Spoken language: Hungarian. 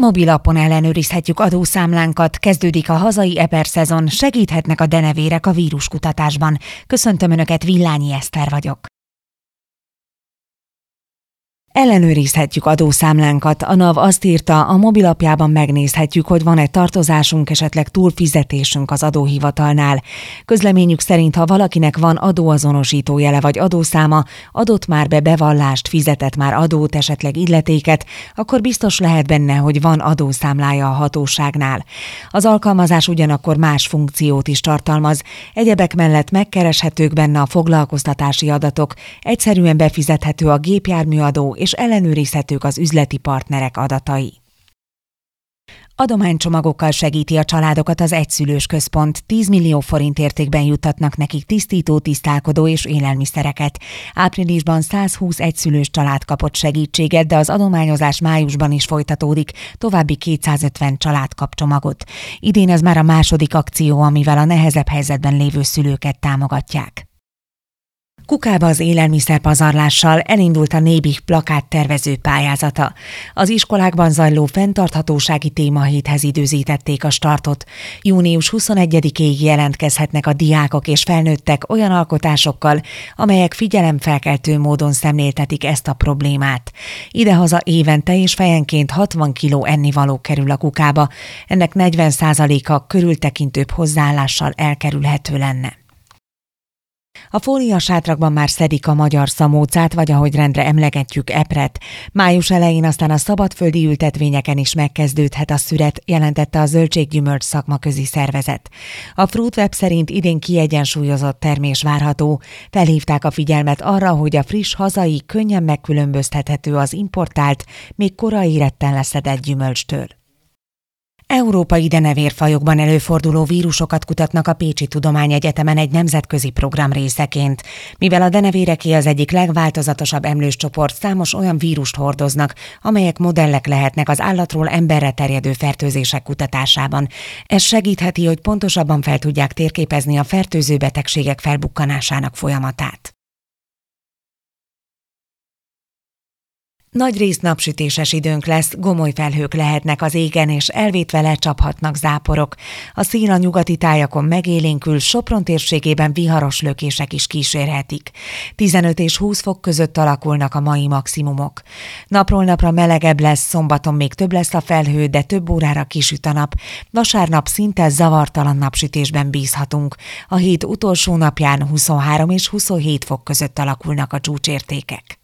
Mobilapon ellenőrizhetjük adószámlánkat, kezdődik a hazai EPER szezon, segíthetnek a denevérek a víruskutatásban. Köszöntöm Önöket, Villányi Eszter vagyok. Ellenőrizhetjük adószámlánkat. A NAV azt írta, a mobilapjában megnézhetjük, hogy van-e tartozásunk, esetleg túlfizetésünk az adóhivatalnál. Közleményük szerint, ha valakinek van adóazonosító jele vagy adószáma, adott már be bevallást, fizetett már adót, esetleg illetéket, akkor biztos lehet benne, hogy van adószámlája a hatóságnál. Az alkalmazás ugyanakkor más funkciót is tartalmaz. Egyebek mellett megkereshetők benne a foglalkoztatási adatok, egyszerűen befizethető a gépjárműadó, és ellenőrizhetők az üzleti partnerek adatai. Adománycsomagokkal segíti a családokat az Egyszülős Központ. 10 millió forint értékben juttatnak nekik tisztító, tisztálkodó és élelmiszereket. Áprilisban 120 egyszülős család kapott segítséget, de az adományozás májusban is folytatódik, további 250 család kap csomagot. Idén ez már a második akció, amivel a nehezebb helyzetben lévő szülőket támogatják. Kukába az élelmiszerpazarlással elindult a Nébih plakát tervező pályázata. Az iskolákban zajló fenntarthatósági témahéthez időzítették a startot. Június 21-ig jelentkezhetnek a diákok és felnőttek olyan alkotásokkal, amelyek figyelemfelkeltő módon szemléltetik ezt a problémát. Idehaza évente és fejenként 60 kiló ennivaló kerül a kukába, ennek 40%-a körültekintőbb hozzáállással elkerülhető lenne. A fóliasátrakban már szedik a magyar szamócát, vagy ahogy rendre emlegetjük, epret. Május elején aztán a szabadföldi ültetvényeken is megkezdődhet a szüret, jelentette a Zöldséggyümölcs szakmaközi szervezet. A Fruitweb szerint idén kiegyensúlyozott termés várható. Felhívták a figyelmet arra, hogy a friss hazai könnyen megkülönböztethető az importált, még korai retten leszedett gyümölcstől. Európai denevérfajokban előforduló vírusokat kutatnak a Pécsi Tudományegyetemen egy nemzetközi program részeként. Mivel a denevéreké az egyik legváltozatosabb emlőscsoport, számos olyan vírust hordoznak, amelyek modellek lehetnek az állatról emberre terjedő fertőzések kutatásában. Ez segítheti, hogy pontosabban fel tudják térképezni a fertőző betegségek felbukkanásának folyamatát. Nagyrészt napsütéses időnk lesz, gomoly felhők lehetnek az égen, és elvétve lecsaphatnak záporok. A szél a nyugati tájakon megélénkül, Sopron térségében viharos lökések is kísérhetik. 15 és 20 fok között alakulnak a mai maximumok. Napról napra melegebb lesz, szombaton még több lesz a felhő, de több órára kisüt a nap. Vasárnap szinte zavartalan napsütésben bízhatunk. A hét utolsó napján 23 és 27 fok között alakulnak a csúcsértékek.